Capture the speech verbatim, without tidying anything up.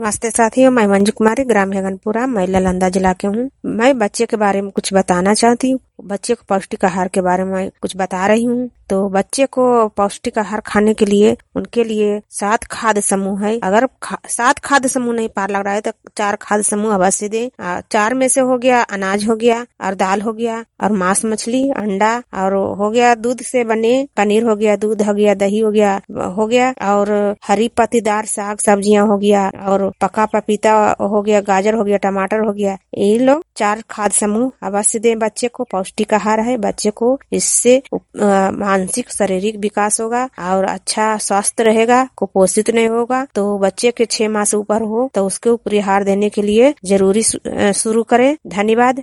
नमस्ते साथियों, मैं मंजू कुमारी, ग्राम हेगनपुरा, मैं नालंदा जिला के हूँ। मैं बच्चे के बारे में कुछ बताना चाहती हूँ। बच्चे को पौष्टिक आहार के बारे में कुछ बता रही हूँ। तो बच्चे को पौष्टिक आहार खाने के लिए उनके लिए सात खाद्य समूह है। अगर खा, सात खाद्य समूह नहीं पार लग रहा है तो चार खाद्य समूह अवश्य दें। आ, चार में से हो गया अनाज हो गया, और दाल हो गया, और मांस मछली अंडा, और हो गया दूध से बने पनीर हो गया, दूध हो गया, दही हो गया हो गया और हरी पत्तीदार साग सब्जियां हो गया, और पका पपीता हो गया, गाजर हो गया, टमाटर हो गया। ये लोग चार खाद्य समूह अवश्य दें बच्चे को। पौष्टिक आहार है। बच्चे को इससे मानसिक शारीरिक विकास होगा और अच्छा स्वास्थ्य रहेगा, कुपोषित नहीं होगा। तो बच्चे के छह माह से ऊपर हो तो उसके ऊपर आहार देने के लिए जरूरी शुरू करें। धन्यवाद।